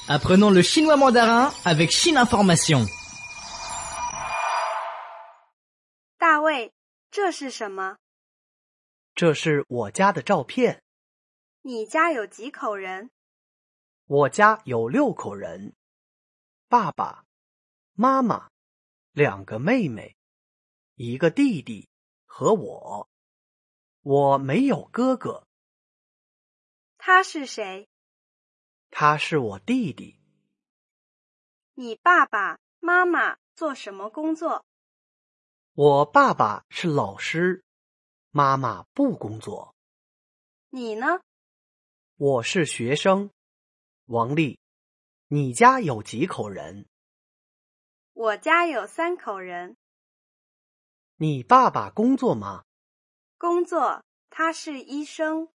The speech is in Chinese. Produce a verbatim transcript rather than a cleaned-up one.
Apprenons le chinois mandarin avec Chine Information. 大卫，这是什么？ 这是我家的照片。 你家有几口人？ 我家有六口人，爸爸、妈妈、两个妹妹、一个弟弟和我。我没有哥哥。 他是谁？ 他是我弟弟。 你爸爸妈妈做什么工作？ 我爸爸是老师，妈妈不工作。 你呢？ 我是学生。王丽，你家有几口人？ 我家有三口人。 你爸爸工作吗？ 工作，他是医生。